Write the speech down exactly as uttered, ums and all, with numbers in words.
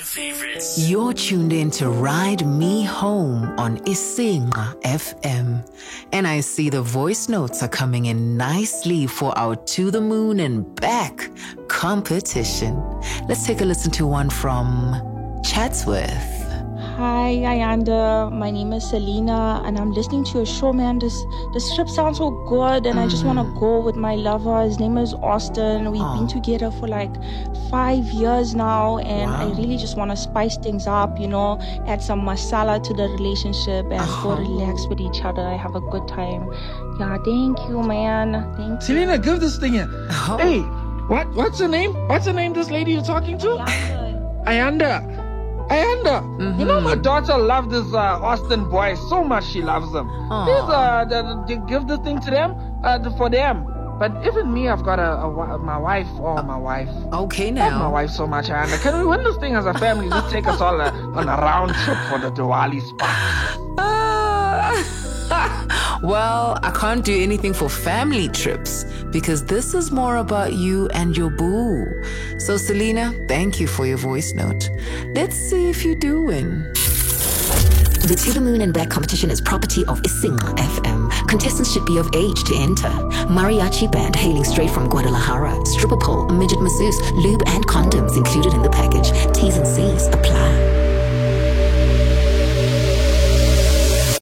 favorites. You're tuned in to Ride Me Home on Isinga F M. And I see the voice notes are coming in nicely for our To the Moon and Back competition. Let's take a listen to one from Chatsworth. Hi, Ayanda. My name is Selena, and I'm listening to your show, man. This this script sounds so good, and mm. I just want to go with my lover. His name is Austin. We've oh. been together for like five years now, and wow. I really just want to spice things up, you know, add some masala to the relationship, and oh. go relax with each other. I have a good time. Yeah, thank you, man. Thank you. Selena, give this thing here. Oh. Hey, what? What's her name? What's her name? This lady you're talking to? Ayanda. Ayanda. Ayanda, mm-hmm. you know my daughter loves this uh, Austin boy so much. She loves him. Aww. Please uh, the, the, give this thing to them uh, for them. But even me, I've got a, a my wife. Oh, uh, my wife. Okay, now. I love my wife so much, Ayanda. Can we win this thing as a family? Just take us all uh, on a round trip for the Diwali spot. Uh, well, I can't do anything for family trips because this is more about you and your boo. So, Selena, thank you for your voice note. Let's see if you do win. The To the Moon and Back competition is property of Isinga F M. Contestants should be of age to enter. Mariachi band hailing straight from Guadalajara. Stripper pole, midget masseuse, lube and condoms included in the package. T's and C's apply.